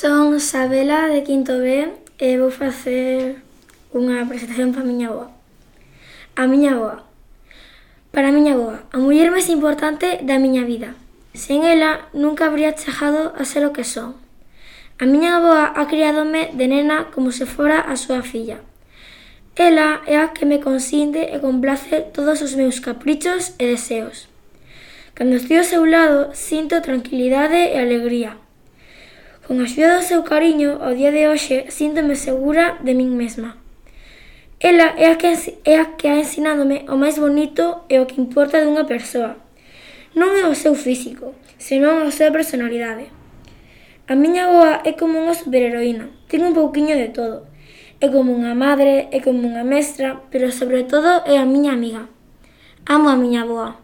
Son Sabela de quinto B e vou facer unha presentación para a miña avoa. A miña avoa. Para a miña avoa, a muller máis importante da miña vida. Sen ela, nunca habría chegado a ser o que son. A miña avoa ha criádome de nena como se fora a súa filla. Ela é a que me consinte e complace todos os meus caprichos e deseos. Cando estou ao seu lado, sinto tranquilidade e alegría. Con a axuda do seu cariño, ao día de hoxe, síntome segura de min mesma. Ela é a que ha ensinádome o máis bonito e o que importa dunha persoa. Non é o seu físico, senón a súa personalidade. A miña avoa é como unha superheroína, ten un pouquiño de todo. É como unha madre, é como unha mestra, pero sobre todo é a miña amiga. Amo a miña avoa.